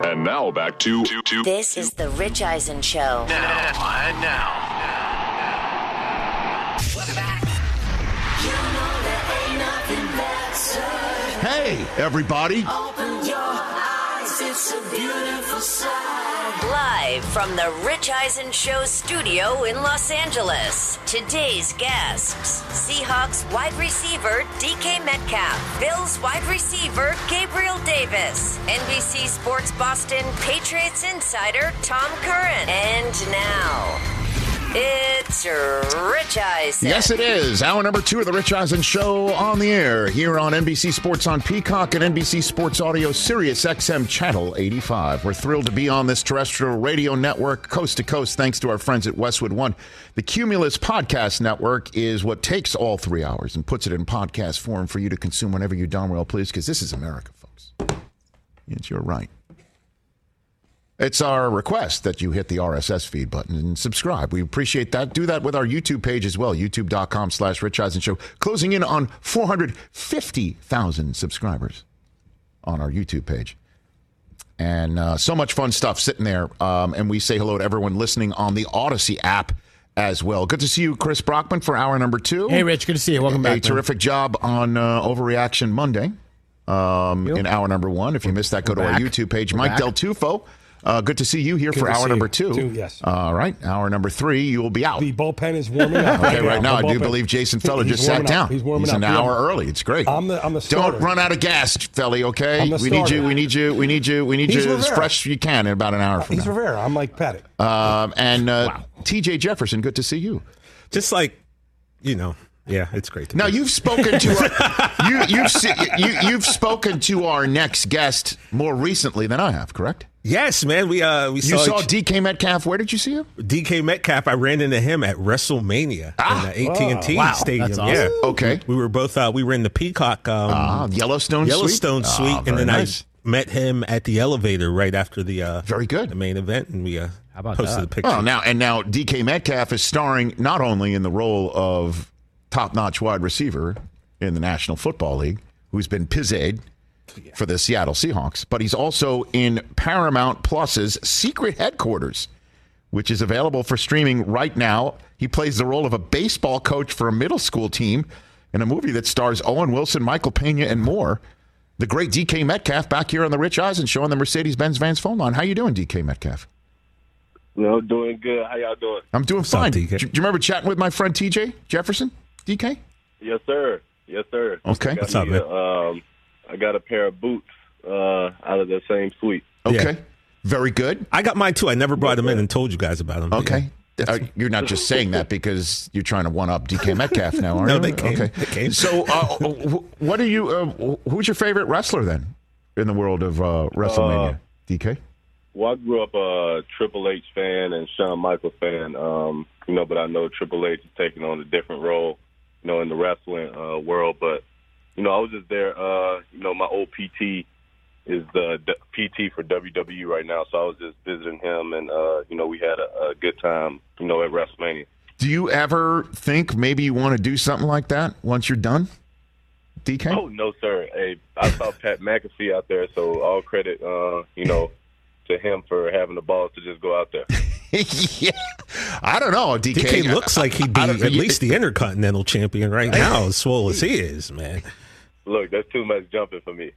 And now back to This is the Rich Eisen Show. Now. Welcome back. You know there ain't nothing better. Hey, everybody. Open your eyes, it's a beautiful sight. Live from the Rich Eisen Show studio in Los Angeles. Today's guests: Seahawks wide receiver DK Metcalf, Bills wide receiver Gabriel Davis, NBC Sports Boston Patriots insider Tom Curran. And now, it's Rich Eisen. Yes, it is. Hour number 2 of the Rich Eisen Show on the air here on NBC Sports on Peacock and NBC Sports Audio Sirius XM Channel 85. We're thrilled to be on this terrestrial radio network coast to coast thanks to our friends at Westwood One. The Cumulus Podcast Network is what takes all 3 hours and puts it in podcast form for you to consume whenever you darn well please, because this is America, folks. It's your right. It's our request that you hit the RSS feed button and subscribe. We appreciate that. Do that with our YouTube page as well, youtube.com/Rich Eisen Show. Closing in on 450,000 subscribers on our YouTube page. And so much fun stuff sitting there. And we say hello to everyone listening on the Odyssey app as well. Good to see you, Chris Brockman, for hour number 2. Hey, Rich. Good to see you. Welcome back. A terrific job on Overreaction Monday in hour number 1. If you missed that, go to our YouTube page. Mike Del Tufo. Good to see you here for hour number 2. Yes. All right. Hour number 3, you will be out. The bullpen is warming up. Okay, right now I do believe Jason Feller just sat down. He's warming up. He's an hour early. It's great. I'm the starter. Don't run out of gas, Felly, okay? I'm the We need starter. you He's as Rivera. fresh as you can in about an hour from He's now. Rivera. I'm like Pettit. TJ Jefferson, good to see you. Just like, yeah, it's great to Now be. you've spoken to you've spoken to our next guest more recently than I have, correct? Yes, man. We You saw DK Metcalf. Where did you see him? DK Metcalf. I ran into him at WrestleMania in the AT&T wow. Stadium. That's awesome. Yeah. Okay. We were both. We were in the Peacock Yellowstone suite, and very then nice. I met him at the elevator right after the Very good. the main event, and we about posted that? the picture. Well, now DK Metcalf is starring not only in the role of top-notch wide receiver in the National Football League, who's been pizzed for the Seattle Seahawks, but he's also in Paramount Plus's Secret Headquarters, which is available for streaming right now. He plays the role of a baseball coach for a middle school team in a movie that stars Owen Wilson, Michael Pena, and more. The great DK Metcalf back here on the Rich Eisen Show on the Mercedes-Benz Vans phone line. How you doing, DK Metcalf? No, doing good. How y'all doing? I'm doing What's up, fine. DK? Do you remember chatting with my friend TJ Jefferson? DK? Yes, sir. Yes, sir. Okay. What's up, man? I got a pair of boots out of the same suite. Okay. Yeah. Very good. I got mine too. I never brought them in and told you guys about them. Okay. You're not just saying that because you're trying to one-up DK Metcalf now, are No, you? they came. Okay. They came. So what are you who's your favorite wrestler then in the world of WrestleMania? DK? Well, I grew up a Triple H fan and Shawn Michaels fan, but I know Triple H is taking on a different role, in the wrestling world. But, I was just there. My old PT is the PT for WWE right now, so I was just visiting him, and, we had a good time, at WrestleMania. Do you ever think maybe you want to do something like that once you're done, DK? Oh, no, sir. Hey, I saw Pat McAfee out there, so all credit, to him for having the balls to just go out there. Yeah. I don't know, DK. DK looks like he'd be at least the Intercontinental Champion right now, as swole as he is, man. Look, that's too much jumping for me.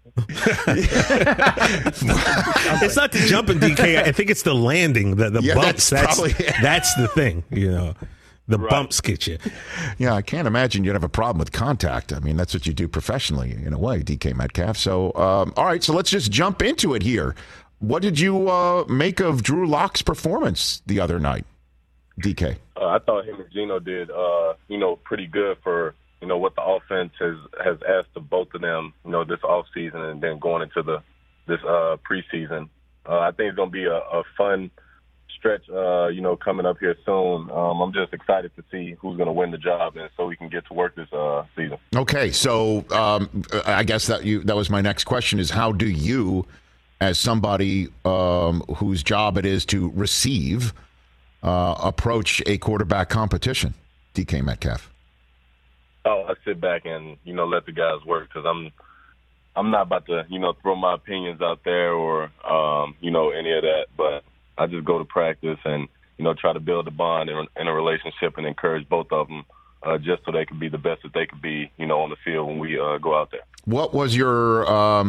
It's not the jumping, DK. I think it's the landing, the bumps. That's the thing, The bumps get you. Yeah, I can't imagine you'd have a problem with contact. I mean, that's what you do professionally in a way, DK Metcalf. So, all right, so let's just jump into it here. What did you make of Drew Lock's performance the other night, DK? I thought him and Gino did, pretty good for, what the offense has asked of both of them, this offseason and then going into this preseason. I think it's going to be a fun stretch, coming up here soon. I'm just excited to see who's going to win the job, and so we can get to work this season. Okay, so I guess that was my next question is how do you, as somebody whose job it is to receive, approach a quarterback competition, DK Metcalf? Oh, I sit back and, let the guys work because I'm not about to, throw my opinions out there or, any of that. But I just go to practice and, try to build a bond in a relationship and encourage both of them just so they can be the best that they could be, on the field when we go out there. What was your,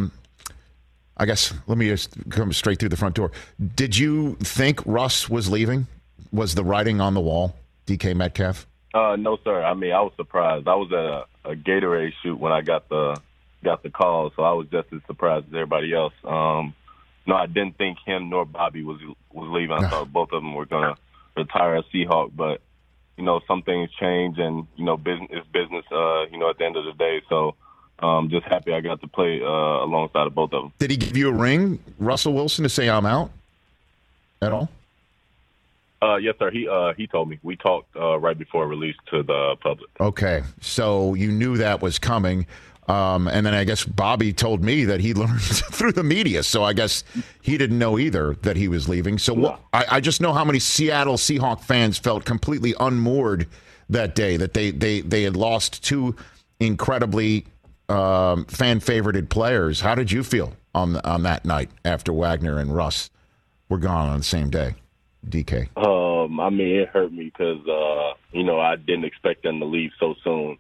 I guess, let me just come straight through the front door. Did you think Russ was leaving? Was the writing on the wall, DK Metcalf? No, sir. I mean, I was surprised. I was at a Gatorade shoot when I got the call, so I was just as surprised as everybody else. No, I didn't think him nor Bobby was leaving. I thought both of them were going to retire as Seahawk, but some things change, and business is business. At the end of the day, so just happy I got to play alongside of both of them. Did he give you a ring, Russell Wilson, to say I'm out at all? Yes, sir. He told me. We talked right before it released to the public. Okay, so you knew that was coming. And then I guess Bobby told me that he learned through the media, so I guess he didn't know either that he was leaving. So I just know how many Seattle Seahawks fans felt completely unmoored that day, that they had lost two incredibly fan-favorited players. How did you feel on that night after Wagner and Russ were gone on the same day, DK? I mean, it hurt me because, I didn't expect them to leave so soon.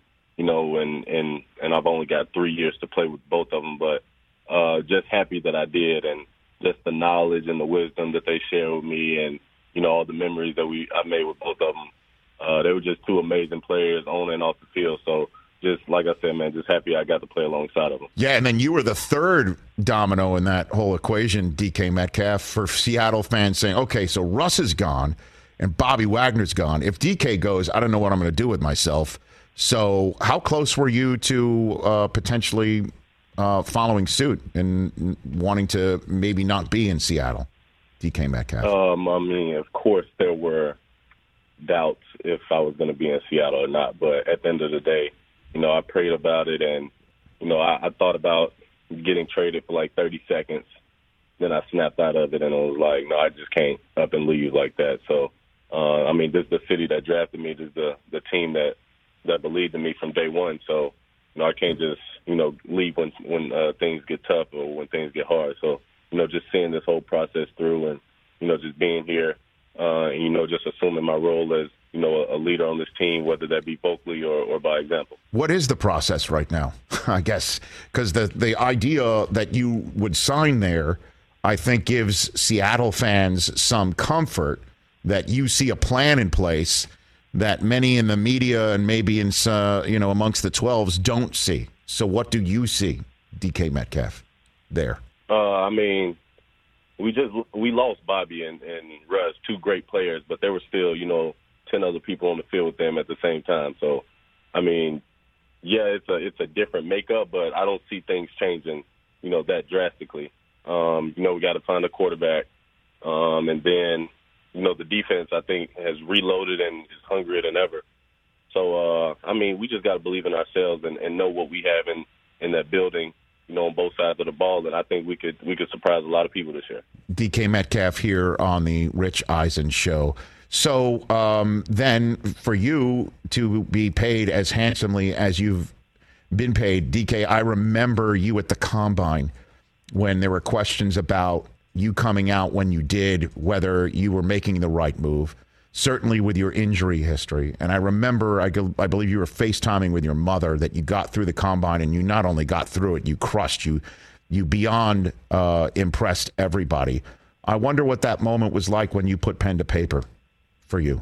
And I've only got 3 years to play with both of them, but just happy that I did, and just the knowledge and the wisdom that they shared with me, and all the memories that I made with both of them. They were just two amazing players on and off the field. So just like I said, man, just happy I got to play alongside of them. Yeah, and then you were the third domino in that whole equation, DK Metcalf, for Seattle fans saying, okay, so Russ is gone and Bobby Wagner's gone. If DK goes, I don't know what I'm going to do with myself. So how close were you to potentially following suit and wanting to maybe not be in Seattle, DK Metcalf? I mean, of course, there were doubts if I was going to be in Seattle or not. But at the end of the day, I prayed about it, and, I thought about getting traded for like 30 seconds. Then I snapped out of it, and I was like, no, I just can't up and leave like that. So, I mean, this is the city that drafted me. This is the team that believed in me from day one. So, I can't just, leave when things get tough or when things get hard. So, just seeing this whole process through and, just being here, and, just assuming my role as, a leader on this team, whether that be vocally or by example. What is the process right now? I guess because the idea that you would sign there, I think, gives Seattle fans some comfort that you see a plan in place that many in the media and maybe in amongst the 12s don't see. So what do you see, DK Metcalf, there? I mean, we lost Bobby and Russ, two great players, but there were still 10 other people on the field with them at the same time. So, I mean, yeah, it's a different makeup, but I don't see things changing, that drastically. We got to find a quarterback, and then, the defense, I think, has reloaded and is hungrier than ever. So, I mean, we just got to believe in ourselves and know what we have in that building, on both sides of the ball, and I think we could surprise a lot of people this year. DK Metcalf here on the Rich Eisen Show. So then for you to be paid as handsomely as you've been paid, DK, I remember you at the Combine when there were questions about you coming out when you did, whether you were making the right move, certainly with your injury history. And I remember, I believe you were FaceTiming with your mother, that you got through the Combine, and you not only got through it, you crushed. You beyond impressed everybody. I wonder what that moment was like when you put pen to paper for you.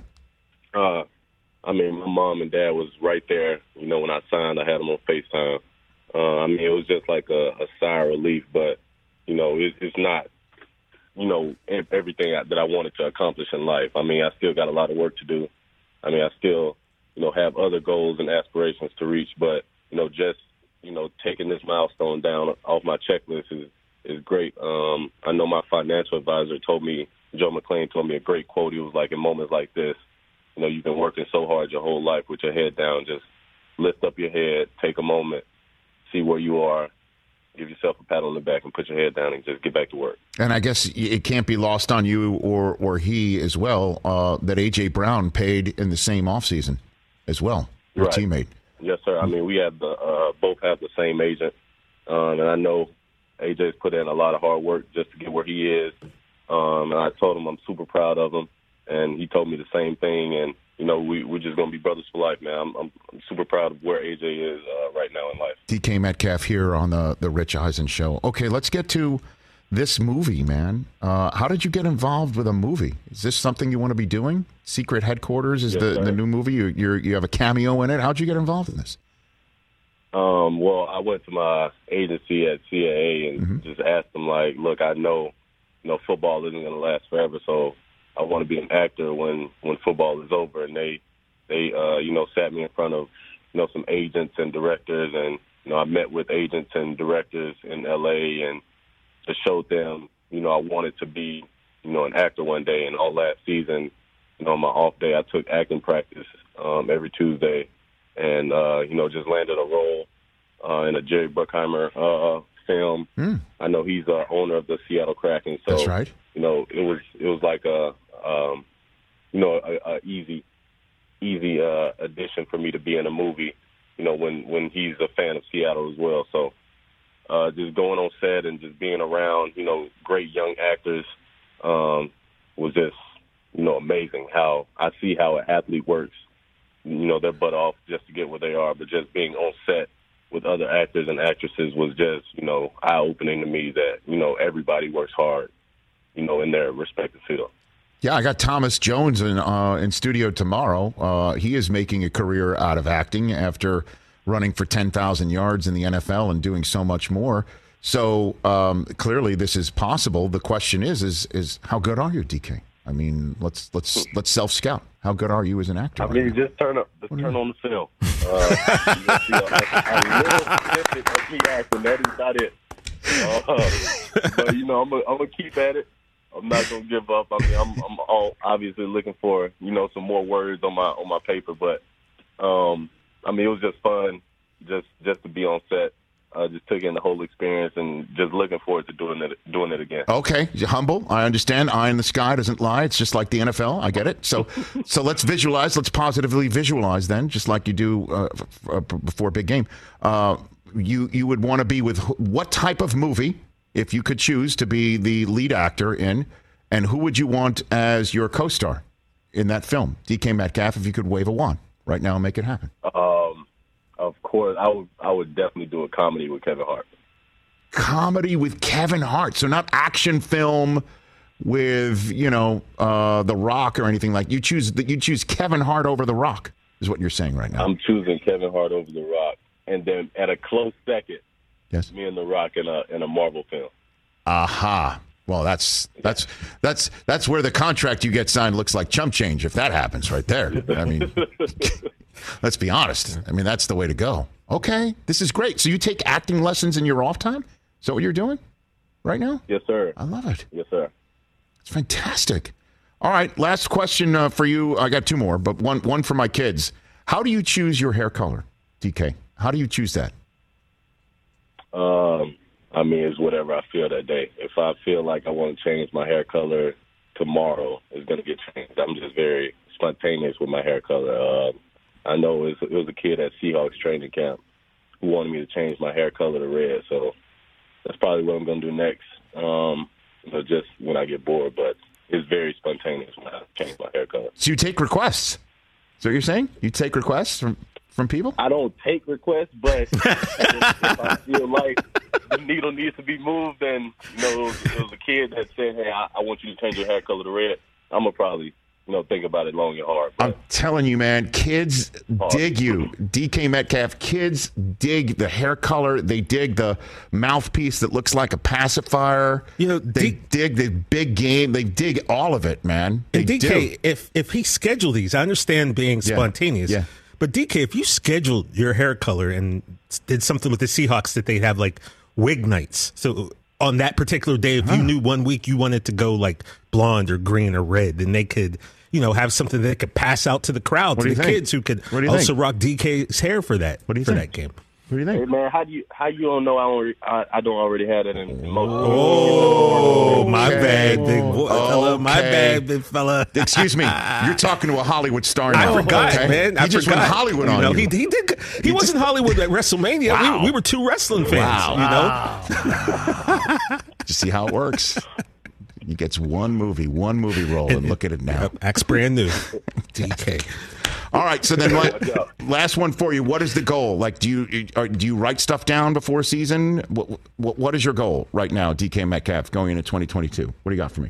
I mean, my mom and dad was right there. When I signed, I had them on FaceTime. I mean, it was just like a sigh of relief, but, it's not, everything that I wanted to accomplish in life. I mean, I still got a lot of work to do. I mean, I still, have other goals and aspirations to reach, but, just, taking this milestone down off my checklist is great. I know my financial advisor Joe McClain told me a great quote. He was like, in moments like this, you've been working so hard your whole life with your head down. Just lift up your head, take a moment, see where you are, give yourself a pat on the back and put your head down and just get back to work. And I guess it can't be lost on you or he as well that A.J. Brown paid in the same offseason as well, your teammate. Yes, sir. I mean, we have both have the same agent. And I know AJ's put in a lot of hard work just to get where he is. And I told him I'm super proud of him, and he told me the same thing. And, we're just going to be brothers for life, man. I'm super proud of where AJ is right now in life. DK Metcalf here on the Rich Eisen Show. Okay, let's get to this movie, man. How did you get involved with a movie? Is this something you want to be doing? Secret Headquarters is the new movie. You have a cameo in it. How'd you get involved in this? Well, I went to my agency at CAA and just asked them, like, look, I know football isn't going to last forever, so I want to be an actor when football is over. And they sat me in front of, some agents and directors, and, I met with agents and directors in L.A. and just showed them, I wanted to be, an actor one day. And all last season, on my off day, I took acting practice every Tuesday and, just landed a role in a Jerry Bruckheimer film. I know he's the owner of the Seattle Kraken. So, that's right. It was like a easy addition for me to be in a movie, when he's a fan of Seattle as well. So just going on set and just being around, great young actors was just, amazing. How I see how an athlete works, their butt off just to get where they are, but just being on set with other actors and actresses was just, eye-opening to me that, everybody works hard, in their respective field. Yeah, I got Thomas Jones in studio tomorrow. He is making a career out of acting after running for 10,000 yards in the NFL and doing so much more. So clearly this is possible. The question is how good are you, DK? I mean, let's self-scout. How good are you as an actor? I mean, just turn on the film. A little snippet of me acting. That is not it. But I'm gonna keep at it. I'm not gonna give up. I mean, I'm all obviously looking for some more words on my paper. But I mean, it was just fun, just to be on set. Just took in the whole experience and just looking forward to doing it again. Okay, humble. I understand. Eye in the sky doesn't lie. It's just like the NFL. I get it. So let's visualize. Let's positively visualize then, just like you do before a big game. You would want to be with what type of movie, if you could choose to be the lead actor in, and who would you want as your co-star in that film? DK Metcalf, if you could wave a wand right now and make it happen. Of course, I would definitely do a comedy with Kevin Hart. Comedy with Kevin Hart, so not action film with The Rock or anything like. You choose Kevin Hart over The Rock is what you're saying right now. I'm choosing Kevin Hart over The Rock, and then at a close second, yes, me and The Rock in a Marvel film. Aha. Well, that's where the contract you get signed looks like chump change if that happens right there. I mean, let's be honest. I mean, that's the way to go. Okay, this is great. So you take acting lessons in your off time? Is that what you're doing right now? Yes, sir. I love it. Yes, sir. It's fantastic. All right, last question for you. I got two more, but one for my kids. How do you choose your hair color, DK? How do you choose that? I mean, it's whatever I feel that day. If I feel like I want to change my hair color tomorrow, it's going to get changed. I'm just very spontaneous with my hair color. I know it was a kid at Seahawks training camp who wanted me to change my hair color to red, so that's probably what I'm going to do next, just when I get bored. But it's very spontaneous when I change my hair color. So you take requests? Is that what you're saying? You take requests from people? I don't take requests, but if I feel like the needle needs to be moved, and it was a kid that said, "Hey, I want you to change your hair color to red," I'm gonna probably think about it long and hard. But I'm telling you, man, kids dig you. DK Metcalf, kids dig the hair color. They dig the mouthpiece that looks like a pacifier. They dig the big game. They dig all of it, man. And DK, if he scheduled these, I understand being spontaneous. Yeah. But DK, if you scheduled your hair color and did something with the Seahawks that they'd have like wig nights. So on that particular day, if you knew one week you wanted to go like blonde or green or red, then they could, have something that could pass out to the crowd, to the kids who could also rock DK's hair for that game. What do you think? Hey man, how you don't know I don't already have that in most? Oh, my bad, big boy. Fella, my bad, big fella. Excuse me. You're talking to a Hollywood star now. I forgot, man. He just went Hollywood on you. He did. He wasn't Hollywood at WrestleMania. Wow. We were two wrestling fans. Wow. You see how it works? He gets one movie role, and look at it now. Acts brand new. DK. All right, so then last one for you. What is the goal? Like, do you write stuff down before season? What is your goal right now, DK Metcalf, going into 2022? What do you got for me?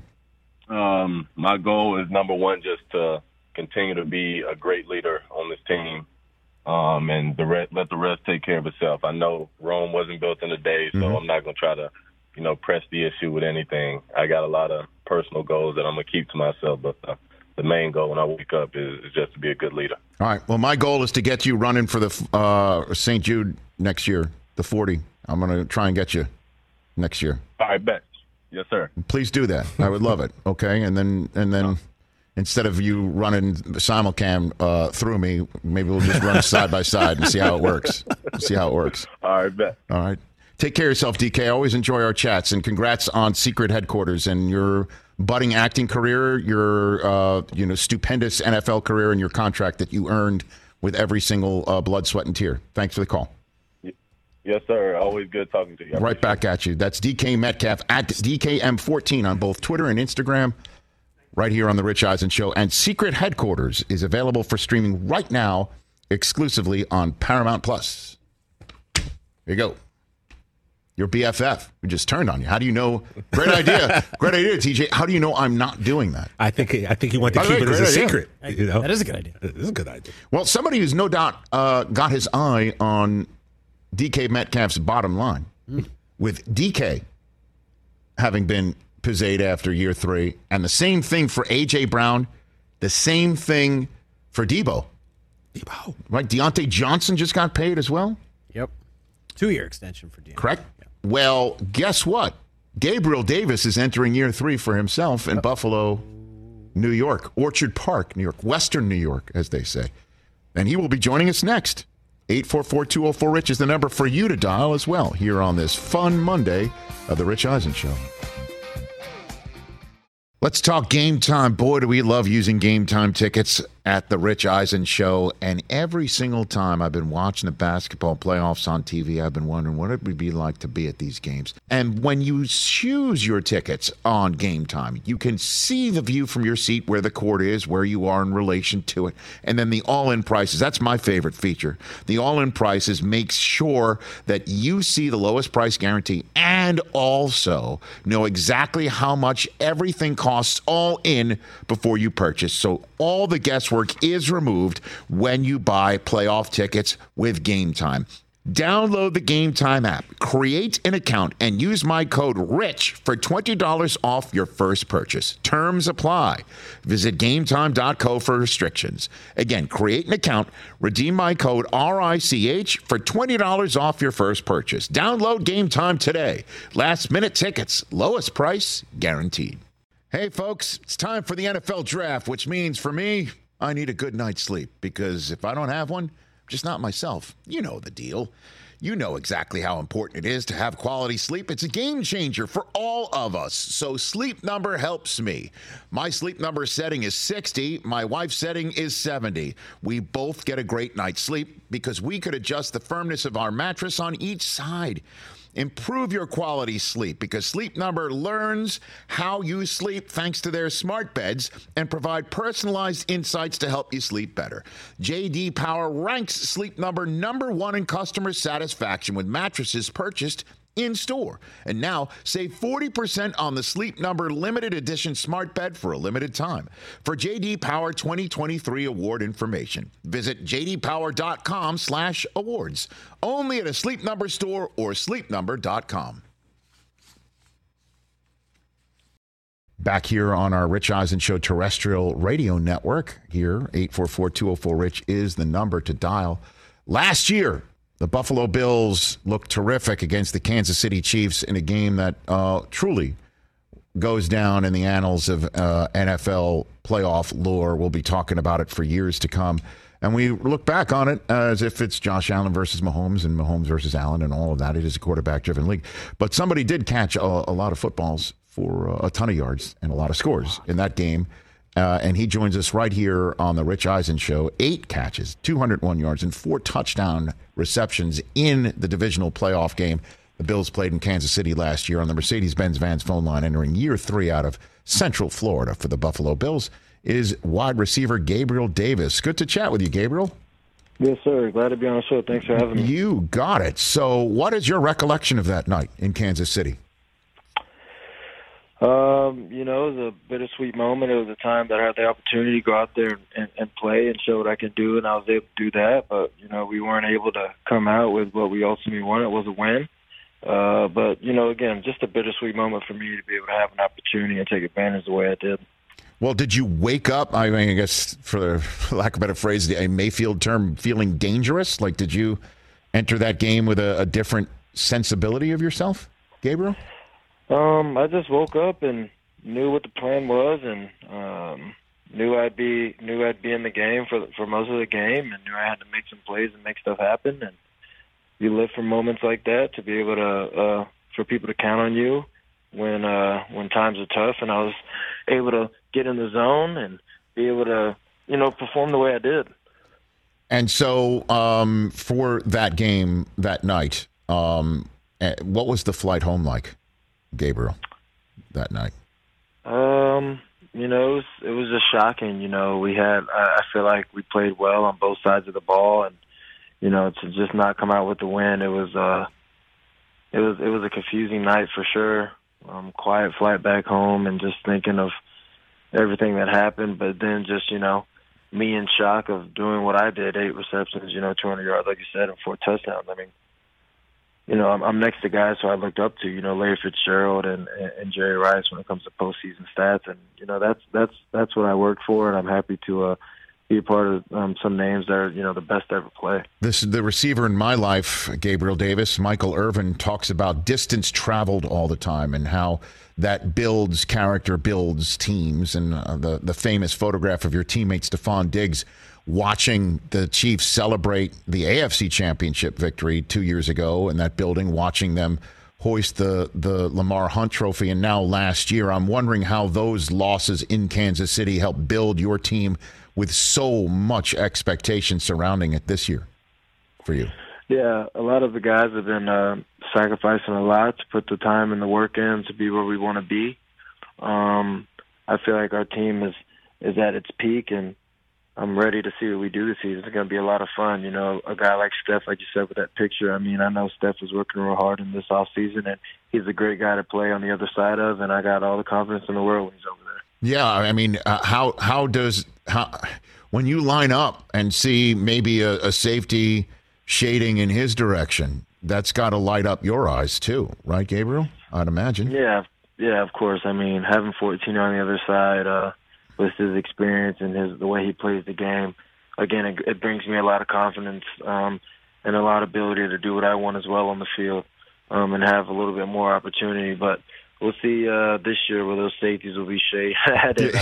My goal is, number one, just to continue to be a great leader on this team, and let the rest take care of itself. I know Rome wasn't built in a day, so I'm not going to try to, press the issue with anything. I got a lot of personal goals that I'm going to keep to myself, but the main goal when I wake up is just to be a good leader. All right. Well, my goal is to get you running for the St. Jude next year, the 40. I'm going to try and get you next year. All right, bet. Yes, sir. Please do that. I would love it. Okay, and then instead of you running simulcam through me, maybe we'll just run side by side and see how it works. All right, bet. All right. Take care of yourself, DK. I always enjoy our chats, and congrats on Secret Headquarters and your budding acting career, your stupendous NFL career, and your contract that you earned with every single blood, sweat, and tear. Thanks for the call. Yes, sir. Always good talking to you. Right back at you. That's DK Metcalf at DKM14 on both Twitter and Instagram, right here on The Rich Eisen Show. And Secret Headquarters is available for streaming right now exclusively on Paramount Plus. Here you go. Your BFF who just turned on you. How do you know? Great idea. Great idea, TJ. How do you know I'm not doing that? I think he wanted to keep it as a secret. That is a good idea. It is a good idea. Well, somebody who's no doubt got his eye on DK Metcalf's bottom line, with DK having been pizzade after year 3, and the same thing for A.J. Brown, the same thing for Debo. Right? Deontay Johnson just got paid as well? Yep. 2-year extension for Deontay. Correct? Yeah. Well, guess what? Gabriel Davis is entering year 3 for himself in Buffalo, New York. Orchard Park, New York. Western New York, as they say. And he will be joining us next. 844-204-RICH is the number for you to dial as well here on this fun Monday of The Rich Eisen Show. Let's talk Game Time. Boy, do we love using Game Time tickets at The Rich Eisen Show. And every single time I've been watching the basketball playoffs on TV, I've been wondering what it would be like to be at these games. And when you choose your tickets on Game Time, you can see the view from your seat where the court is, where you are in relation to it. And then the all-in prices. That's my favorite feature. The all-in prices makes sure that you see the lowest price guarantee and also know exactly how much everything costs all in before you purchase. So all the guesswork is removed when you buy playoff tickets with Game Time. Download the Game Time app, create an account, and use my code RICH for $20 off your first purchase. Terms apply. Visit GameTime.co for restrictions. Again, create an account, redeem my code RICH for $20 off your first purchase. Download Game Time today. Last minute tickets, lowest price guaranteed. Hey, folks, it's time for the NFL draft, which means for me, I need a good night's sleep because if I don't have one, I'm just not myself. You know the deal. You know exactly how important it is to have quality sleep. It's a game changer for all of us. So Sleep Number helps me. My Sleep Number setting is 60. My wife's setting is 70. We both get a great night's sleep because we could adjust the firmness of our mattress on each side. Improve your quality sleep because Sleep Number learns how you sleep thanks to their smart beds and provide personalized insights to help you sleep better. J.D. Power ranks Sleep Number #1 in customer satisfaction with mattresses purchased in-store. And now, save 40% on the Sleep Number limited edition smart bed for a limited time. For J.D. Power 2023 award information, visit jdpower.com/awards. Only at a Sleep Number store or sleepnumber.com. Back here on our Rich Eisen Show terrestrial radio network here, 844-204-RICH is the number to dial. Last year, the Buffalo Bills looked terrific against the Kansas City Chiefs in a game that truly goes down in the annals of NFL playoff lore. We'll be talking about it for years to come And we look back on it as if it's Josh Allen versus Mahomes and Mahomes versus Allen and all of that. It is a quarterback-driven league. But somebody did catch a lot of footballs for a ton of yards and a lot of scores in that game. And he joins us right here on the Rich Eisen Show. 8 catches, 201 yards, and 4 touchdown receptions in the divisional playoff game the Bills played in Kansas City last year on the Mercedes-Benz Vans phone line, entering year 3 out of Central Florida for the Buffalo Bills, is wide receiver Gabriel Davis. Good to chat with you, Gabriel. Yes, sir. Glad to be on the show. Thanks for having me. You got it. So what is your recollection of that night in Kansas City? It was a bittersweet moment. It was a time that I had the opportunity to go out there and play and show what I could do, and I was able to do that. But, we weren't able to come out with what we ultimately wanted, was a win. But, again, just a bittersweet moment for me to be able to have an opportunity and take advantage the way I did. Well, did you wake up, I guess, for lack of a better phrase, a Mayfield term, feeling dangerous? Like, did you enter that game with a different sensibility of yourself, Gabriel? I just woke up and knew what the plan was, and knew I'd be in the game for most of the game, and knew I had to make some plays and make stuff happen. And you live for moments like that to be able to for people to count on you when times are tough. And I was able to get in the zone and be able to perform the way I did. And so for that game that night, what was the flight home like, Gabriel, that night? It was just shocking. I feel like we played well on both sides of the ball, and to just not come out with the win, it was a confusing night for sure. Quiet flight back home, and just thinking of everything that happened, but then just me in shock of doing what I did, 8 receptions, 200 yards, like you said, and 4 touchdowns. I mean, I'm next to guys who I looked up to, Larry Fitzgerald and Jerry Rice when it comes to postseason stats, and that's what I work for, and I'm happy to be a part of some names that are the best to ever play. This is the receiver in my life, Gabriel Davis. Michael Irvin talks about distance traveled all the time and how that builds character, builds teams, and the famous photograph of your teammate Stephon Diggs watching the Chiefs celebrate the AFC Championship victory 2 years ago in that building, watching them hoist the Lamar Hunt Trophy, and now last year. I'm wondering how those losses in Kansas City help build your team with so much expectation surrounding it this year for you. Yeah, a lot of the guys have been sacrificing a lot to put the time and the work in to be where we want to be. I feel like our team is at its peak, and I'm ready to see what we do this season. It's going to be a lot of fun. A guy like Steph, like you said with that picture, I know Steph was working real hard in this offseason, and he's a great guy to play on the other side of, and I got all the confidence in the world when he's over there. Yeah, how when you line up and see maybe a safety shading in his direction, that's got to light up your eyes too, right, Gabriel? I'd imagine. Yeah, of course. Having 14 on the other side with his experience and the way he plays the game, again, it brings me a lot of confidence and a lot of ability to do what I want as well on the field and have a little bit more opportunity. But we'll see this year where those safeties will be shaded.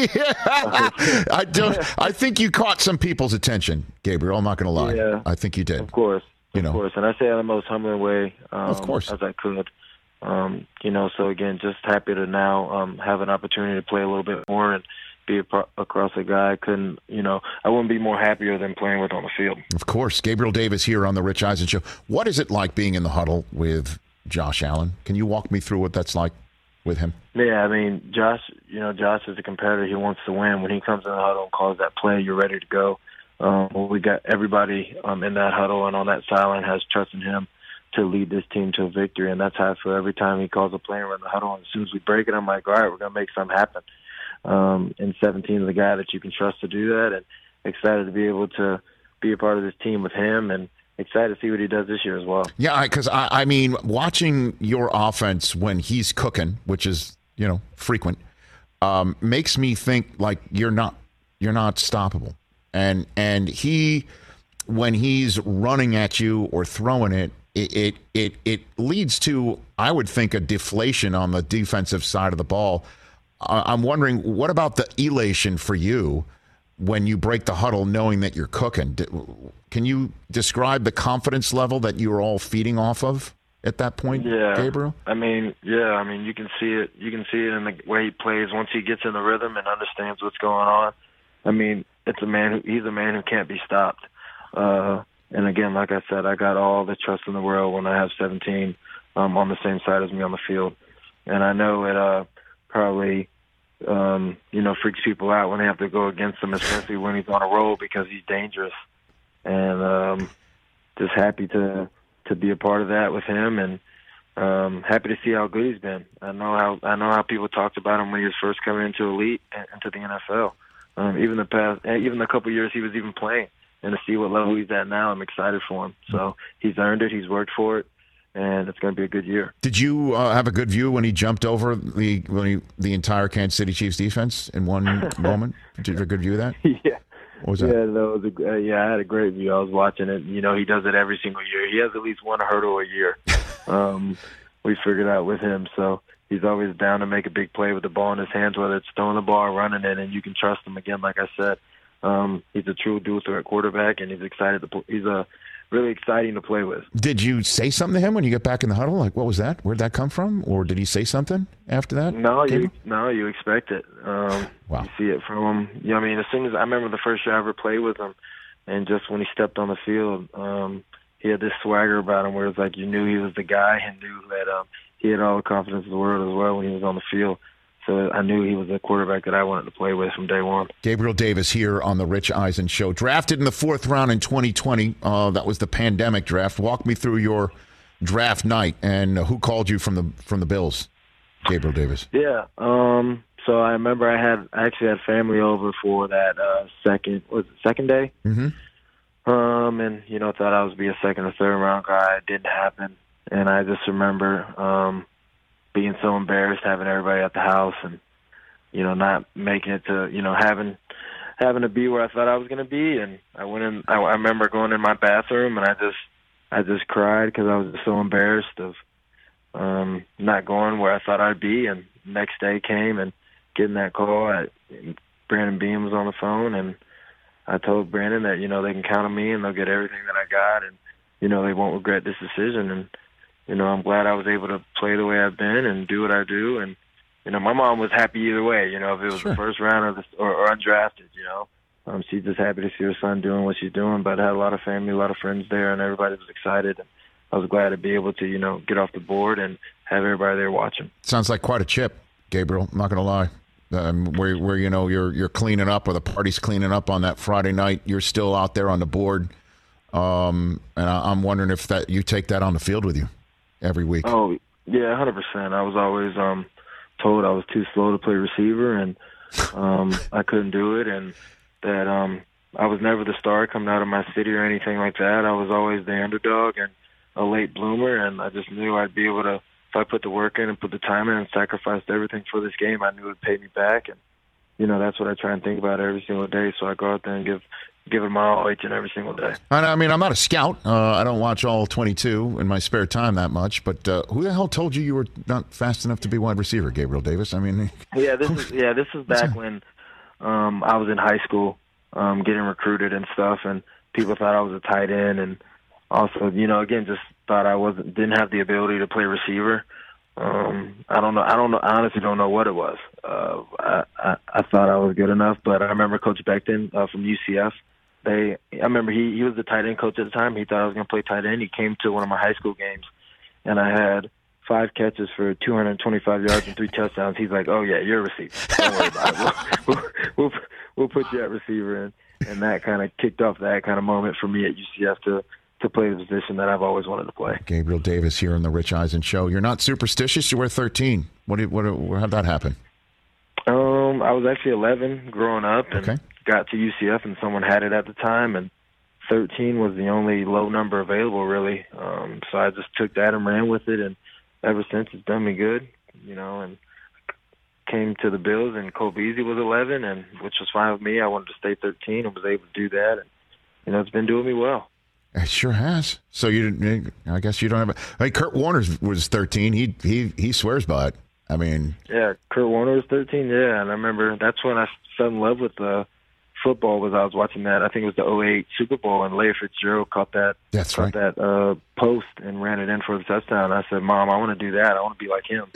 I think you caught some people's attention, Gabriel. I'm not going to lie. Yeah, I think you did. Of course. And I say it in the most humbling way of course. as I could. So again, just happy to now have an opportunity to play a little bit more and be across a guy I wouldn't be more happier than playing with on the field. Of course. Gabriel Davis here on the Rich Eisen Show. What is it like being in the huddle with Josh Allen? Can you walk me through what that's like with him? Yeah, Josh is a competitor. He wants to win. When he comes in the huddle and calls that play, you're ready to go. We got everybody in that huddle and on that sideline has trust in him to lead this team to a victory, and that's how I feel every time he calls a play around the huddle. And as soon as we break it, I'm like, all right, we're going to make something happen. And 17 is a guy that you can trust to do that, and excited to be able to be a part of this team with him, and excited to see what he does this year as well. Yeah, because watching your offense when he's cooking, which is frequent, makes me think like you're not stoppable. And he, when he's running at you or throwing it, it leads to, I would think, a deflation on the defensive side of the ball. I'm wondering, what about the elation for you when you break the huddle knowing that you're cooking. Can you describe the confidence level that you were all feeding off of at that point, Gabriel? I mean, you can see it. You can see it in the way he plays once he gets in the rhythm and understands what's going on. I mean, he's a man who can't be stopped. And again, like I said, I got all the trust in the world when I have 17 on the same side as me on the field. And I know it probably, freaks people out when they have to go against him, especially when he's on a roll, because he's dangerous. And just happy to be a part of that with him, and happy to see how good he's been. I know how people talked about him when he was first coming into elite and into the NFL. Even the couple years he was even playing, and to see what level he's at now, I'm excited for him. So he's earned it. He's worked for it, and it's going to be a good year. Did you have a good view when he jumped over the entire Kansas City Chiefs defense in one moment? Did you have a good view of that? Yeah. What was that? I had a great view. I was watching it. He does it every single year. He has at least one hurdle a year. We figured out with him. So he's always down to make a big play with the ball in his hands, whether it's throwing the ball or running it, and you can trust him. Again, like I said, he's a true dual threat quarterback, and he's really exciting to play with. Did you say something to him when you get back in the huddle? Like, what was that? Where'd that come from? Or did he say something after that? No, you expect it. Wow. You see it from him. As soon as I remember the first year I ever played with him, and just when he stepped on the field, he had this swagger about him where it's like you knew he was the guy, and knew that he had all the confidence in the world as well when he was on the field. So I knew he was a quarterback that I wanted to play with from day one. Gabriel Davis here on the Rich Eisen Show. Drafted in the 4th round in 2020. That was the pandemic draft. Walk me through your draft night and who called you from the Bills, Gabriel Davis. Yeah. So I remember I actually had family over for that second day? Mm-hmm. And, thought I was be a second or third round guy. It didn't happen. And I just remember being so embarrassed having everybody at the house and, not making it to, having to be where I thought I was going to be. And I went in, I remember going in my bathroom and I just cried because I was just so embarrassed of not going where I thought I'd be. And next day came and getting that call, Brandon Beam was on the phone, and I told Brandon that, they can count on me and they'll get everything that I got, and, they won't regret this decision. And, I'm glad I was able to play the way I've been and do what I do. And, my mom was happy either way, if it was the first round or undrafted, she's just happy to see her son doing what she's doing. But I had a lot of family, a lot of friends there, and everybody was excited. And I was glad to be able to, get off the board and have everybody there watching. Sounds like quite a chip, Gabriel. I'm not going to lie. Where you're cleaning up, or the party's cleaning up on that Friday night, you're still out there on the board. And I'm wondering if that you take that on the field with you every week. Oh, yeah, 100%. I was always told I was too slow to play receiver, and I couldn't do it, and that I was never the star coming out of my city or anything like that. I was always the underdog and a late bloomer, and I just knew I'd be able to, if I put the work in and put the time in and sacrificed everything for this game, I knew it would pay me back. And, that's what I try and think about every single day. So I go out there and give it my all each and every single day. I mean, I'm not a scout. I don't watch all 22 in my spare time that much. But who the hell told you were not fast enough to be wide receiver, Gabriel Davis? I mean, this is back when I was in high school, getting recruited and stuff, and people thought I was a tight end, and also, again, just thought I didn't have the ability to play receiver. I don't know. I honestly don't know what it was. I thought I was good enough, but I remember Coach Becton from UCF. I remember he was the tight end coach at the time. He thought I was going to play tight end. He came to one of my high school games, and I had 5 catches for 225 yards and 3 touchdowns. He's like, "Oh yeah, you're a receiver. Don't worry about it. We'll put you at receiver." And that kind of kicked off that kind of moment for me at UCF to play the position that I've always wanted to play. Gabriel Davis here on the Rich Eisen Show. You're not superstitious. You wear 13. How'd that happen? I was actually 11 growing up, and got to UCF, and someone had it at the time, and 13 was the only low number available, really. So I just took that and ran with it, and ever since it's done me good, and came to the Bills, and Cole Beasley was 11, and which was fine with me. I wanted to stay 13 and was able to do that, and it's been doing me well. It sure has. So I guess you don't have Kurt Warner was 13. He swears by it. I mean, yeah, Kurt Warner was 13. Yeah, and I remember that's when I fell in love with football was I was watching that. I think it was the 08 Super Bowl, and Larry Fitzgerald caught that. That's right. That post and ran it in for the touchdown. I said, "Mom, I want to do that. I want to be like him."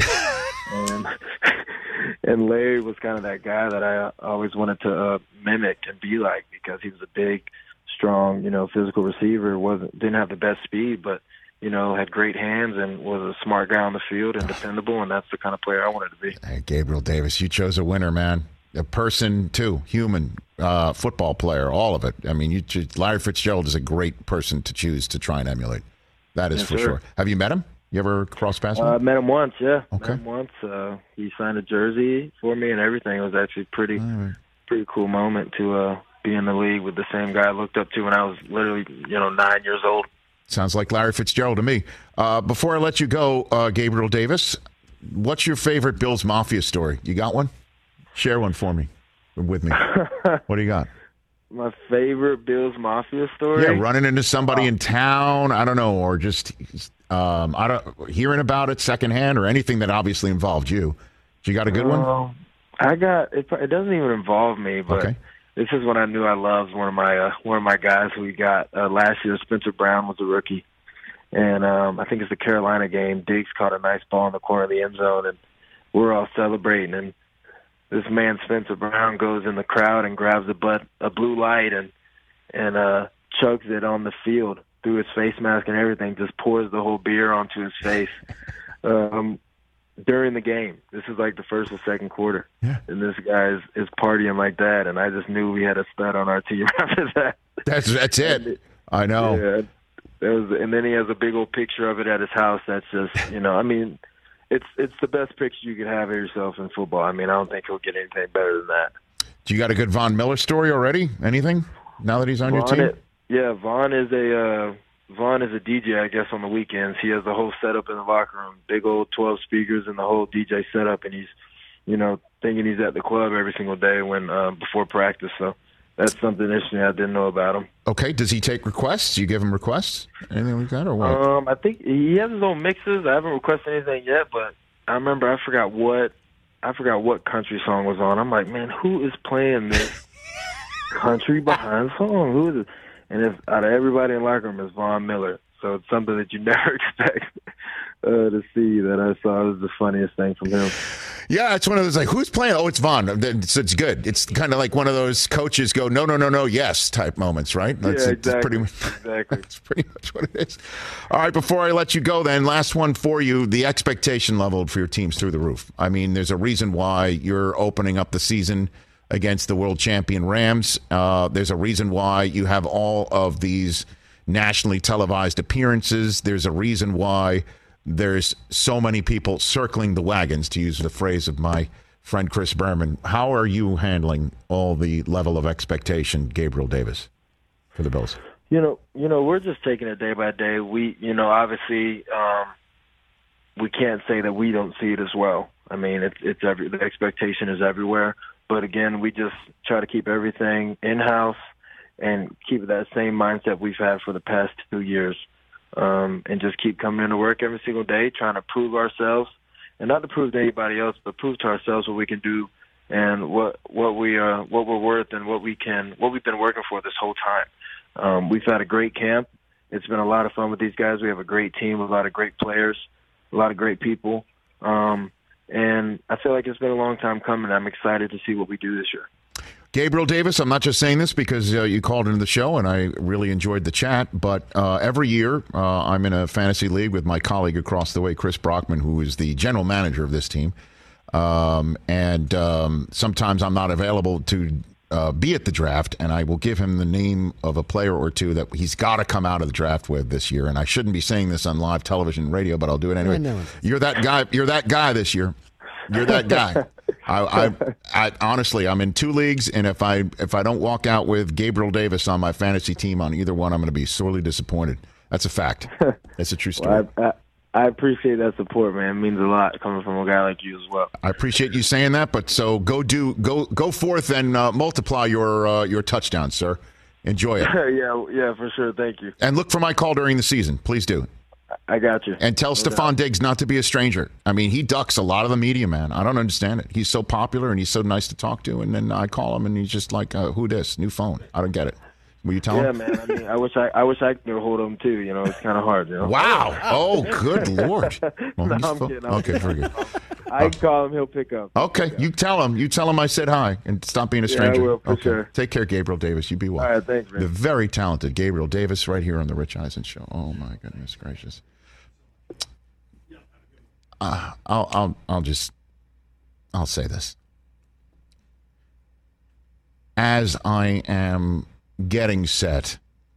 and Larry was kind of that guy that I always wanted to mimic and be like, because he was a big, strong, physical receiver. Didn't have the best speed, but had great hands and was a smart guy on the field and dependable, and that's the kind of player I wanted to be. Hey, Gabriel Davis, you chose a winner, man. A person, too, human, football player, all of it. I mean, Larry Fitzgerald is a great person to choose to try and emulate. That is for sure. Have you met him? You ever crossed paths with him? I met him once, yeah. Okay. Met him once. He signed a jersey for me and everything. It was actually pretty cool moment to be in the league with the same guy I looked up to when I was literally, 9 years old. Sounds like Larry Fitzgerald to me. Before I let you go, Gabriel Davis, what's your favorite Bills Mafia story? You got one? Share one for me, with me. What do you got? My favorite Bills Mafia story? Yeah, running into somebody in town, I don't know, or just hearing about it secondhand, or anything that obviously involved you. You got a good one? It doesn't even involve me, but okay. This is when I knew I loved one of my guys who we got last year. Spencer Brown was a rookie, and I think it's the Carolina game. Diggs caught a nice ball in the corner of the end zone, and we're all celebrating. And this man Spencer Brown goes in the crowd and grabs a blue light and chugs it on the field through his face mask and everything. Just pours the whole beer onto his face. During the game. This is like the first or second quarter. Yeah. And this guy is partying like that, and I just knew we had a stud on our team after that. That's it. I know. Yeah. And then he has a big old picture of it at his house. That's just, it's the best picture you could have of yourself in football. I mean, I don't think he'll get anything better than that. Do you got a good Von Miller story already? Anything? Now that he's on your team? Vaughn is a DJ, I guess, on the weekends. He has the whole setup in the locker room, big old 12 speakers and the whole DJ setup, and he's, thinking he's at the club every single day before practice. So that's something interesting I didn't know about him. Okay, does he take requests? Do you give him requests? Anything like that, or what? I think he has his own mixes. I haven't requested anything yet, but I remember I forgot what country song was on. I'm like, man, who is playing this country behind song? Who is it? And out of everybody in the locker room, it's Von Miller. So it's something that you never expect to see that I saw. It was the funniest thing from him. Yeah, it's one of those, like, who's playing? Oh, it's Von. It's good. It's kind of like one of those coaches go, no, yes type moments, right? Exactly. That's pretty much what it is. All right, before I let you go then, last one for you, the expectation level for your team's through the roof. I mean, there's a reason why you're opening up the season against the world champion Rams. There's a reason why you have all of these nationally televised appearances. There's a reason why there's so many people circling the wagons, to use the phrase of my friend Chris Berman. How are you handling all the level of expectation, Gabriel Davis, for the Bills? We're just taking it day by day. We, obviously, we can't say that we don't see it as well. I mean, the expectation is everywhere. But again, we just try to keep everything in-house and keep that same mindset we've had for the past 2 years, and just keep coming into work every single day, trying to prove ourselves, and not to prove to anybody else, but prove to ourselves what we can do and what we're worth and what we've been working for this whole time. We've had a great camp. It's been a lot of fun with these guys. We have a great team, a lot of great players, a lot of great people. And I feel like it's been a long time coming. I'm excited to see what we do this year. Gabriel Davis, I'm not just saying this because you called into the show and I really enjoyed the chat, but every year I'm in a fantasy league with my colleague across the way, Chris Brockman, who is the general manager of this team. And sometimes I'm not available to be at the draft, and I will give him the name of a player or two that he's got to come out of the draft with this year. And I shouldn't be saying this on live television and radio, but I'll do it anyway. You're that guy. You're that guy this year. You're that guy. I honestly, I'm in 2 leagues, and if I don't walk out with Gabriel Davis on my fantasy team on either one, I'm going to be sorely disappointed. That's a fact. That's a true story. Well, I appreciate that support, man. It means a lot coming from a guy like you as well. I appreciate you saying that, but so go forth and multiply your touchdowns, sir. Enjoy it. Yeah, for sure. Thank you. And look for my call during the season. Please do. I got you. And tell Stephon Diggs not to be a stranger. I mean, he ducks a lot of the media, man. I don't understand it. He's so popular and he's so nice to talk to. And then I call him and he's just like, who this? New phone. I don't get it. Will you tell him? Yeah, man. I mean, I wish I could hold him too. You know, it's kind of hard. You know? Wow. Oh, good Lord. Well, no, I'm kidding. Okay, very good. I can call him. He'll pick up. Okay, you tell him. You tell him I said hi and stop being a stranger. Yeah, I will, for okay. sure. Take care, Gabriel Davis. You be well. All right, thanks, man. The very talented Gabriel Davis right here on the Rich Eisen Show. Oh, my goodness gracious. I'll say this. As I am getting set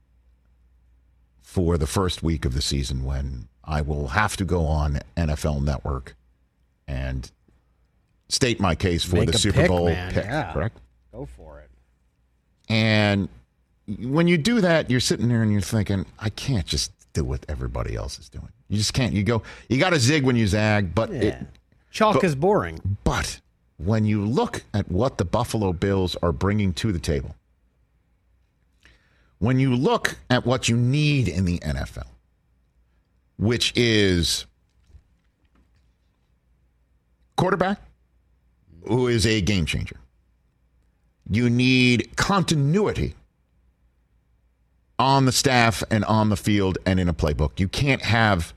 for the first week of the season when I will have to go on NFL Network and state my case for the Super Bowl pick, correct? Go for it. And when you do that, you're sitting there and you're thinking, I can't just do what everybody else is doing. You just can't. You got to zig when you zag, but chalk is boring. But when you look at what the Buffalo Bills are bringing to the table, when you look at what you need in the NFL, which is quarterback who is a game changer. You need continuity on the staff and on the field and in a playbook. You can't have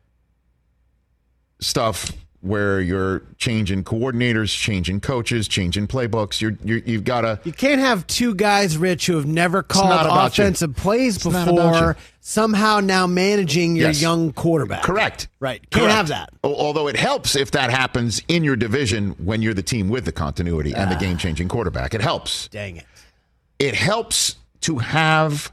stuff where you're changing coordinators, changing coaches, changing playbooks. You've got to. You can't have two guys, Rich, who have never called offensive plays before, somehow now managing your young quarterback. Correct. Right. Can't have that. Although it helps if that happens in your division when you're the team with the continuity and the game-changing quarterback. It helps. Dang it. It helps to have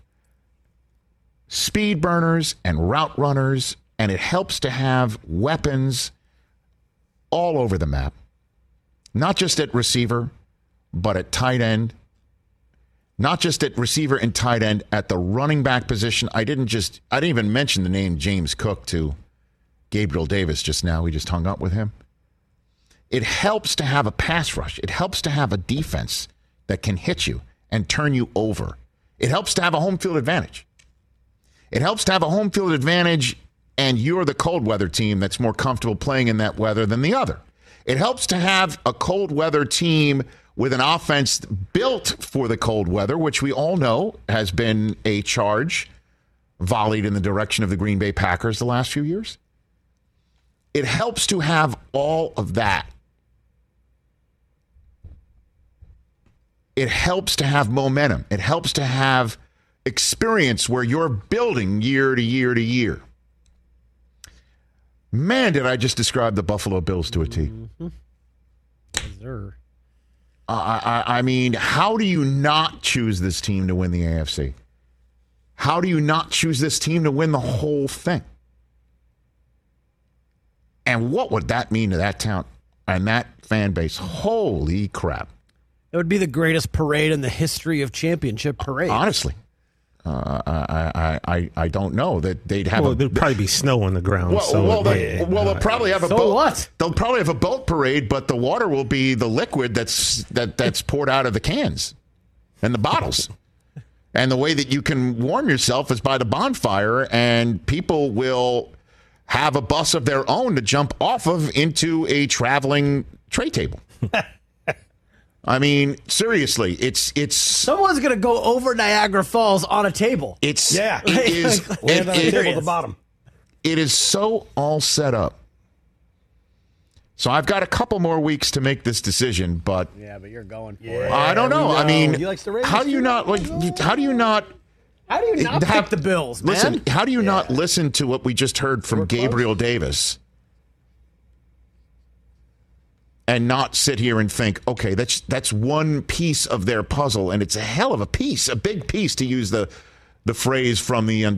speed burners and route runners, and it helps to have weapons all over the map, not just at receiver, but at tight end, not just at receiver and tight end, at the running back position. I didn't even mention the name James Cook to Gabriel Davis just now. We just hung up with him. It helps to have a pass rush. It helps to have a defense that can hit you and turn you over. It helps to have a home field advantage. It helps to have a home field advantage and you're the cold weather team that's more comfortable playing in that weather than the other. It helps to have a cold weather team with an offense built for the cold weather, which we all know has been a charge volleyed in the direction of the Green Bay Packers the last few years. It helps to have all of that. It helps to have momentum. It helps to have experience where you're building year to year to year. Man, did I just describe the Buffalo Bills to a T. Mm-hmm. Yes, sir. I mean, how do you not choose this team to win the AFC? How do you not choose this team to win the whole thing? And what would that mean to that town and that fan base? Holy crap. It would be the greatest parade in the history of championship parades. Honestly. I don't know that they'd have. Well, there'd probably be snow on the ground. They'll probably have a boat. What? They'll probably have a boat parade, but the water will be the liquid that's poured out of the cans and the bottles. And the way that you can warm yourself is by the bonfire, and people will have a bus of their own to jump off of into a traveling tray table. I mean, seriously, it's someone's gonna go over Niagara Falls on a table. It is on a table at the bottom. It is so all set up. So I've got a couple more weeks to make this decision, but but you're going for it. I don't know. I mean, how do you not pick the Bills, man? Listen, how do you not listen to what we just heard from Gabriel Davis? And not sit here and think, okay, that's one piece of their puzzle, and it's a hell of a piece, a big piece, to use the phrase from the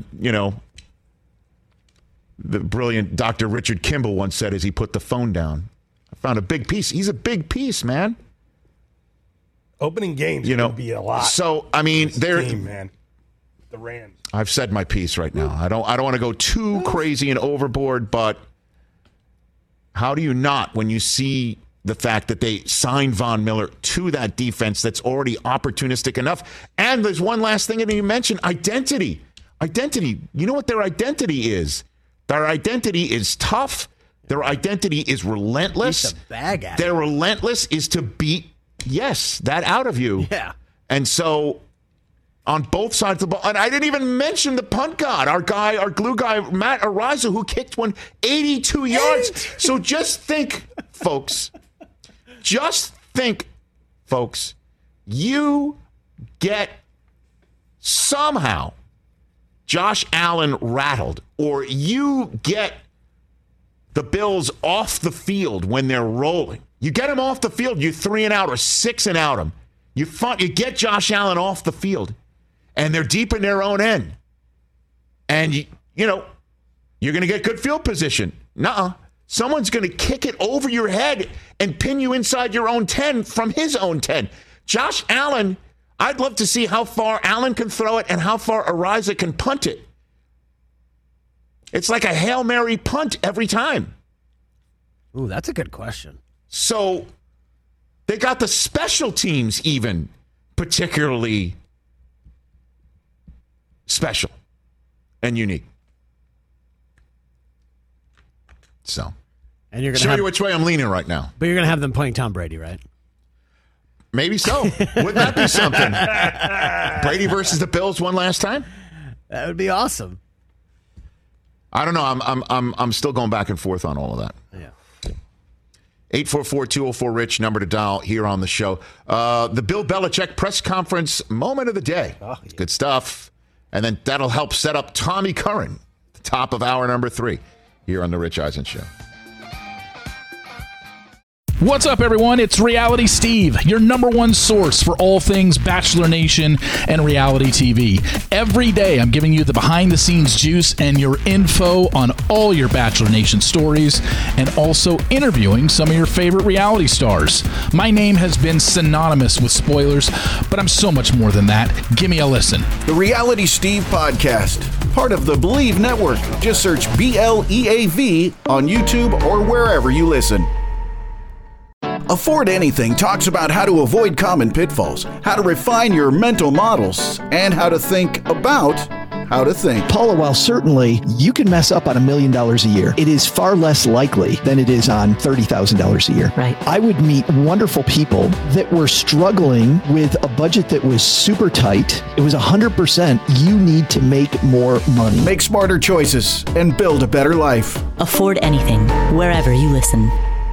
brilliant Dr. Richard Kimball once said as he put the phone down. I found a big piece. He's a big piece, man. Opening games would be a lot. So I mean, man. The Rams. I've said my piece right now. I don't want to go too crazy and overboard, but how do you not, when you see the fact that they signed Von Miller to that defense that's already opportunistic enough? And there's one last thing that you mentioned, identity. Identity. You know what their identity is? Their identity is tough. Their identity is relentless. Beat the bag at Their relentless is to beat, that out of you. Yeah. And so on both sides of the ball, and I didn't even mention the punt god, our glue guy, Matt Araiza, who kicked one 82 yards. So just think, folks. You get somehow Josh Allen rattled, or you get the Bills off the field when they're rolling. You get them off the field, you 3 and out or 6 and out them. You get Josh Allen off the field, and they're deep in their own end. And, you're going to get good field position. Nuh-uh. Someone's going to kick it over your head and pin you inside your own 10 from his own 10. Josh Allen, I'd love to see how far Allen can throw it and how far Araiza can punt it. It's like a Hail Mary punt every time. Ooh, that's a good question. So they got the special teams even particularly special and unique. So, and you're gonna show you which way I'm leaning right now. But you're going to have them playing Tom Brady, right? Maybe so. Wouldn't that be something? Brady versus the Bills one last time? That would be awesome. I don't know. I'm still going back and forth on all of that. Yeah. 844-204-RICH, number to dial here on the show. The Bill Belichick press conference moment of the day. Oh, yeah. Good stuff. And then that'll help set up Tommy Curran, the top of hour number 3 here on the Rich Eisen Show. What's up, everyone? It's Reality Steve, your number one source for all things Bachelor Nation and reality TV. Every day, I'm giving you the behind-the-scenes juice and your info on all your Bachelor Nation stories, and also interviewing some of your favorite reality stars. My name has been synonymous with spoilers, but I'm so much more than that. Give me a listen. The Reality Steve Podcast, part of the Believe Network. Just search BLEAV on YouTube or wherever you listen. Afford Anything talks about how to avoid common pitfalls, how to refine your mental models, and how to think about how to think. Paula, while certainly you can mess up on $1 million a year, it is far less likely than it is on $30,000 a year. Right. I would meet wonderful people that were struggling with a budget that was super tight. It was 100% you need to make more money. Make smarter choices and build a better life. Afford Anything, wherever you listen.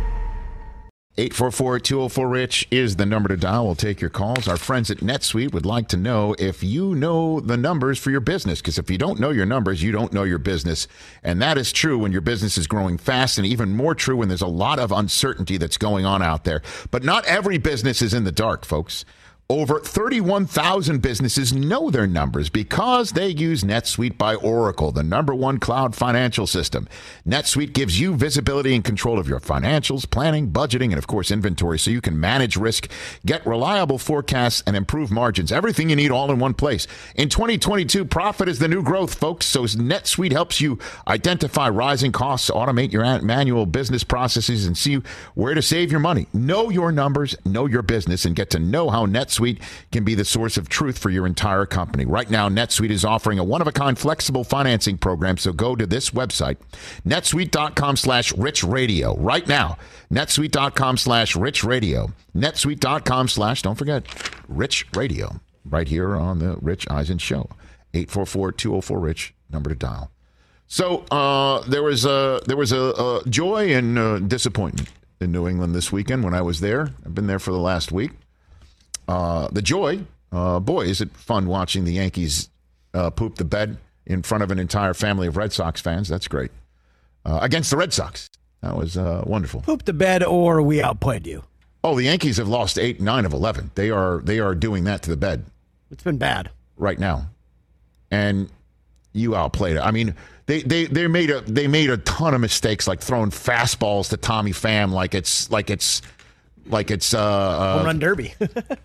844-204-RICH is the number to dial. We'll take your calls. Our friends at NetSuite would like to know if you know the numbers for your business, because if you don't know your numbers, you don't know your business. And that is true when your business is growing fast, and even more true when there's a lot of uncertainty that's going on out there. But not every business is in the dark, folks. Over 31,000 businesses know their numbers because they use NetSuite by Oracle, the #1 cloud financial system. NetSuite gives you visibility and control of your financials, planning, budgeting, and, of course, inventory, so you can manage risk, get reliable forecasts, and improve margins. Everything you need all in one place. In 2022, profit is the new growth, folks, so NetSuite helps you identify rising costs, automate your manual business processes, and see where to save your money. Know your numbers, know your business, and get to know how NetSuite can be the source of truth for your entire company. Right now, NetSuite is offering a one-of-a-kind flexible financing program, so go to this website, netsuite.com/Rich Radio. Right now, netsuite.com/Rich Radio. netsuite.com/ don't forget, Rich Radio. Right here on the Rich Eisen Show. 844-204-RICH, number to dial. So there was a joy and disappointment in New England this weekend when I was there. I've been there for the last week. The joy, boy, is it fun watching the Yankees poop the bed in front of an entire family of Red Sox fans. That's great. Against the Red Sox. That was wonderful. Poop the bed, or we outplayed you. Oh, the Yankees have lost 8, 9 of 11. They are doing that to the bed. It's been bad. Right now. And you outplayed it. I mean, they made a ton of mistakes, like throwing fastballs to Tommy Pham like it's home run derby.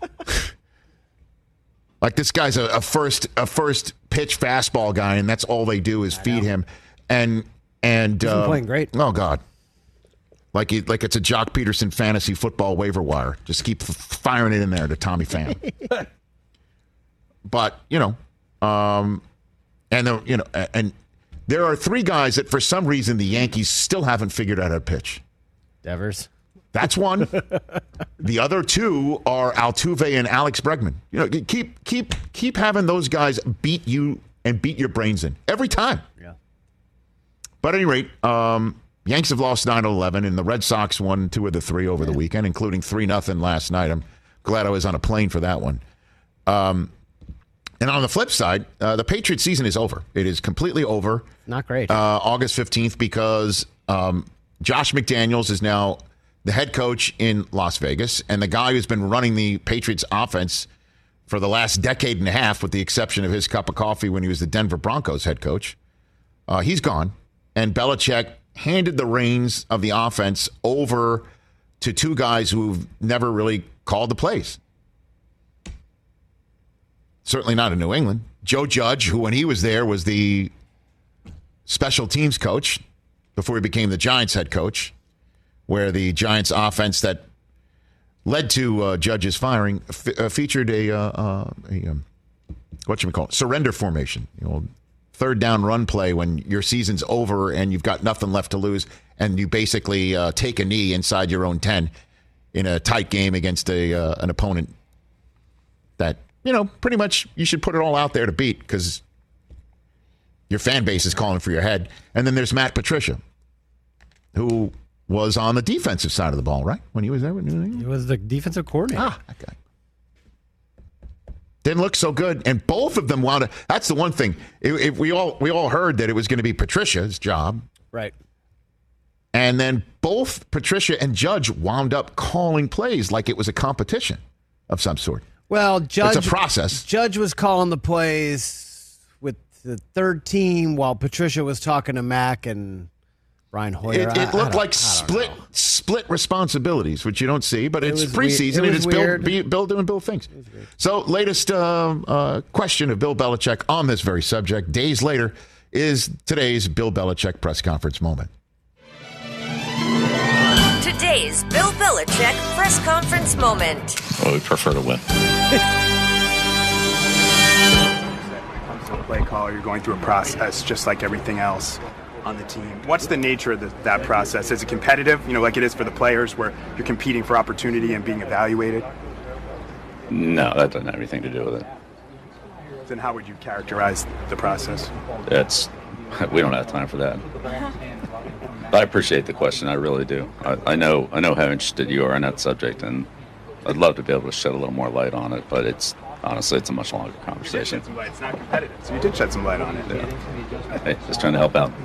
Like this guy's a first pitch fastball guy, and that's all they do is feed him. And he's been playing great. Oh God, like it's a Jock Peterson fantasy football waiver wire. Just keep firing it in there to Tommy Pham. But and There are 3 guys that for some reason the Yankees still haven't figured out how to pitch. Devers. That's one. The other 2 are Altuve and Alex Bregman. Keep having those guys beat you and beat your brains in every time. Yeah. But at any rate, Yanks have lost 9-11, and the Red Sox won 2 of the 3 over the weekend, including 3-0 last night. I'm glad I was on a plane for that one. And on the flip side, the Patriots season is over. It is completely over. Not great. August 15th because Josh McDaniels is now the head coach in Las Vegas, and the guy who's been running the Patriots offense for the last decade and a half, with the exception of his cup of coffee when he was the Denver Broncos head coach, he's gone. And Belichick handed the reins of the offense over to 2 guys who've never really called the plays. Certainly not in New England. Joe Judge, who when he was there was the special teams coach before he became the Giants head coach, where the Giants offense that led to Judge's firing featured a surrender formation. Third down run play when your season's over and you've got nothing left to lose, and you basically take a knee inside your own 10 in a tight game against an opponent that, pretty much you should put it all out there to beat because your fan base is calling for your head. And then there's Matt Patricia, who was on the defensive side of the ball, right? When he was there with New England? He was the defensive coordinator. That guy. Didn't look so good. And both of them wound up. That's the one thing. We all heard that it was going to be Patricia's job. Right. And then both Patricia and Judge wound up calling plays like it was a competition of some sort. Well, Judge. It's a process. Judge was calling the plays with the 3rd team while Patricia was talking to Mac and Brian Hoyer. It looked like split responsibilities, which you don't see, but it's preseason and it's Bill doing Bill things. So, latest question of Bill Belichick on this very subject, days later, is today's Bill Belichick press conference moment. Today's Bill Belichick press conference moment. Well, we prefer to win. When it comes to a play call, you're going through a process just like everything else on the team. What's the nature of that process? Is it competitive, like it is for the players, where you're competing for opportunity and being evaluated? No, that doesn't have anything to do with it. Then how would you characterize the process? We don't have time for that. I appreciate the question. I really do. I know how interested you are in that subject, and I'd love to be able to shed a little more light on it, but honestly, it's a much longer conversation. It's not competitive, so you did shed some light on it. Yeah. Hey, just trying to help out.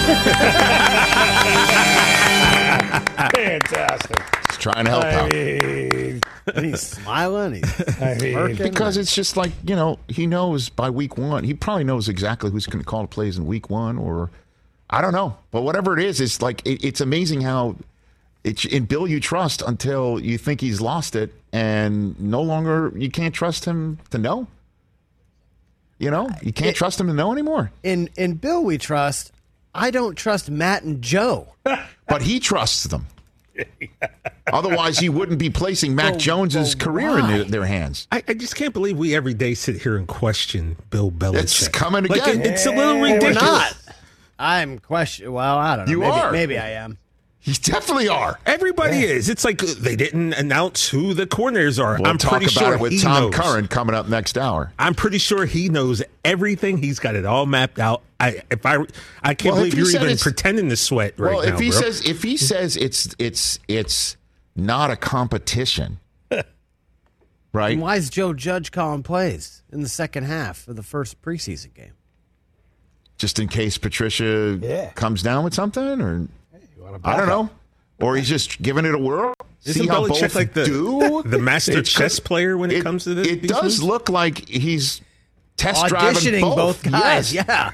Fantastic. Just trying to help out. And he's smiling. He's because it's just like, he knows by week 1. He probably knows exactly who's going to call the plays in week 1, or I don't know. But whatever it is, it's like it's amazing how in Bill you trust until you think he's lost it, and no longer you can't trust him to know. You can't trust him to know anymore. In Bill we trust. I don't trust Matt and Joe. But he trusts them. Otherwise, he wouldn't be placing Mac Jones's career in their hands. I just can't believe we every day sit here and question Bill Belichick. It's coming again. It's a little ridiculous. We're not. I'm questioning. Well, I don't know. Maybe I am. You definitely are. Everybody is. It's like they didn't announce who the coordinators are. We'll talk about it with Tom Curran coming up next hour. I'm pretty sure he knows everything. He's got it all mapped out. I can't believe you're even pretending to sweat right now. Well, if he says it's not a competition, right? And why is Joe Judge calling plays in the second half of the first preseason game? Just in case Patricia comes down with something, or I don't know, or he's just giving it a whirl. Isn't See how Belichick both like the master chess player when it comes to this? It does moves? look like he's test driving driving both guys. Yes. Yeah.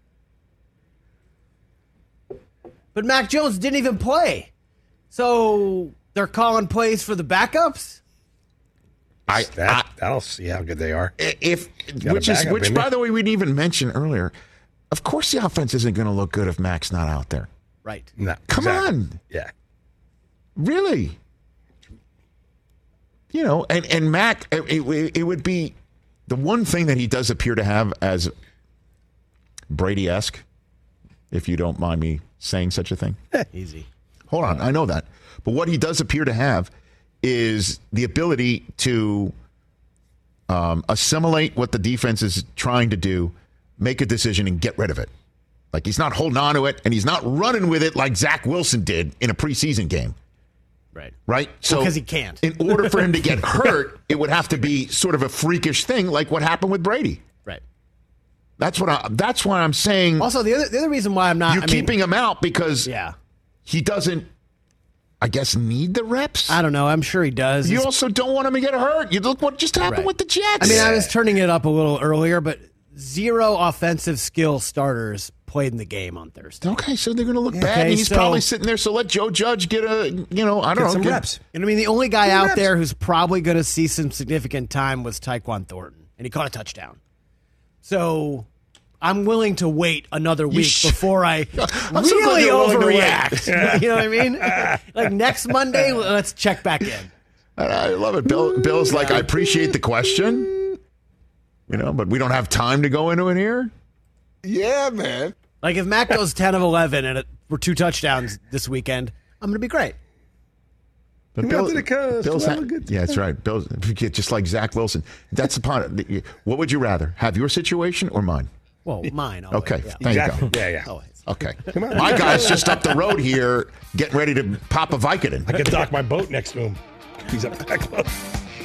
But Mac Jones didn't even play, so they're calling plays for the backups. That'll see how good they are. Which by the way, we didn't even mention earlier. Of course, the offense isn't going to look good if Mac's not out there. Right. No, Come on. Yeah. Really? And Mac, it would be the one thing that he does appear to have as Brady-esque if you don't mind me saying such a thing. Easy. Hold on, I know that. But what he does appear to have is the ability to assimilate what the defense is trying to do, make a decision, and get rid of it. Like, he's not holding on to it, and he's not running with it like Zach Wilson did in a preseason game. Right? So because he can't. In order for him to get hurt, it would have to be sort of a freakish thing like what happened with Brady. Right. That's why I'm saying. Also, the other reason why I'm not. You're keeping him out because he doesn't, I guess, need the reps. I don't know. I'm sure he does. You also don't want him to get hurt. You look what just happened with the Jets. I mean, I was turning it up a little earlier, but 0 offensive skill starters played in the game on Thursday. Okay, so they're going to look bad, and he's probably sitting there. So let Joe Judge get some reps. And I mean, the only guy out there who's probably going to see some significant time was Tyquan Thornton, and he caught a touchdown. So I'm willing to wait another week before I really overreact. You know what I mean? Like next Monday, let's check back in. I love it. Bill's like, I appreciate the question, but we don't have time to go into it here. Yeah, man. Like if Mac goes 10 of 11 and we're 2 touchdowns this weekend, I'm going to be great. But Bill's that's right. Bill's just like Zach Wilson. That's upon it. What would you rather have, your situation or mine? Well, mine. Always, okay, there you go. Yeah. Always. Okay. My guy's just up the road here, getting ready to pop a Vicodin. I could dock my boat next to him. He's up that close.